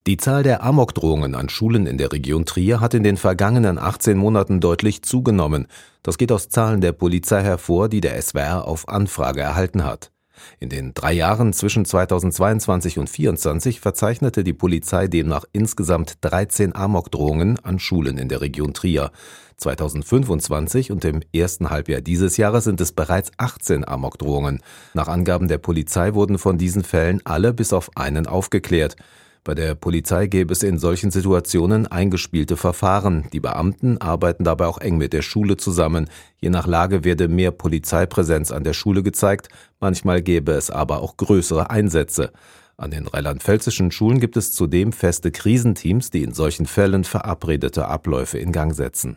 Die Zahl der Amokdrohungen an Schulen in der Region Trier hat in den vergangenen 18 Monaten deutlich zugenommen. Das geht aus Zahlen der Polizei hervor, die der SWR auf Anfrage erhalten hat. In den 3 Jahren zwischen 2022 und 2024 verzeichnete die Polizei demnach insgesamt 13 Amokdrohungen an Schulen in der Region Trier. 2025 und im ersten Halbjahr dieses Jahres sind es bereits 18 Amokdrohungen. Nach Angaben der Polizei wurden von diesen Fällen alle bis auf einen aufgeklärt. Bei der Polizei gäbe es in solchen Situationen eingespielte Verfahren. Die Beamten arbeiten dabei auch eng mit der Schule zusammen. Je nach Lage werde mehr Polizeipräsenz an der Schule gezeigt, manchmal gäbe es aber auch größere Einsätze. An den rheinland-pfälzischen Schulen gibt es zudem feste Krisenteams, die in solchen Fällen verabredete Abläufe in Gang setzen.